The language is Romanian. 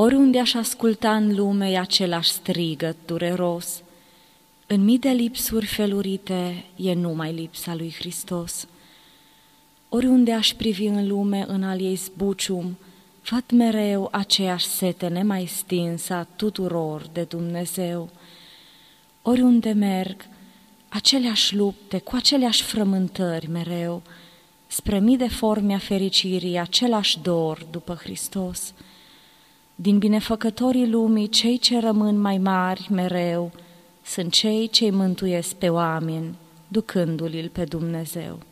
Oriunde aș asculta în lume e același strigăt dureros. În mii de lipsuri felurite e numai lipsa lui Hristos. Oriunde aș privi în lume în al ei zbucium, văd mereu aceeași sete nemai stinsă a tuturor de Dumnezeu. Oriunde merg, aceleași lupte, cu aceleași frământări mereu, spre mii de forme a fericirii, același dor după Hristos. Din binefăcătorii lumii, cei ce rămân mai mari mereu, sunt cei ce-i mântuiesc pe oameni, ducându-l pe Dumnezeu.